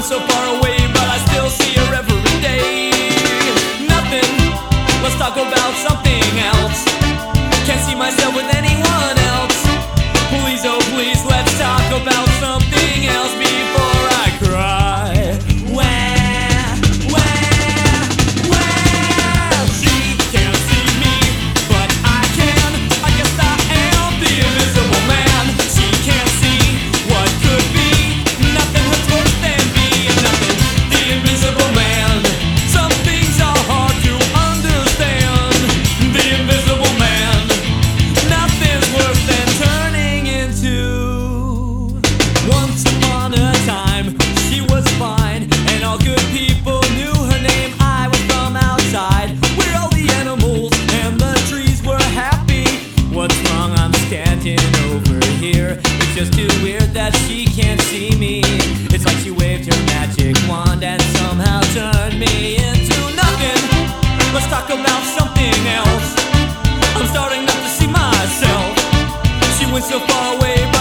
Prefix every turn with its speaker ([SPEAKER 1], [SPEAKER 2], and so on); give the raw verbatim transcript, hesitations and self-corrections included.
[SPEAKER 1] went so far away, but I still see her every day. Nothing, let's talk about something else. Can't see myself with anyone else. Please, oh please, let's talk about something else before I cry. Where, where, where? She can't see me, but I can. I guess I am the invisible man. She can't see what could be. Nothing hurts worse than being nothing. The invisible man. Some things are hard to understand. The invisible man. Nothing's worse than turning into. Once upon a time, she was fine, and all good people knew her name. I was from outside, where all the animals and the trees were happy. What's wrong? I'm standing over here. It's just too weird that she can't see me. It's like she waved her magic wand and somehow turned me into nothing. Let's talk about something else. I'm starting not to see myself. She went so far away,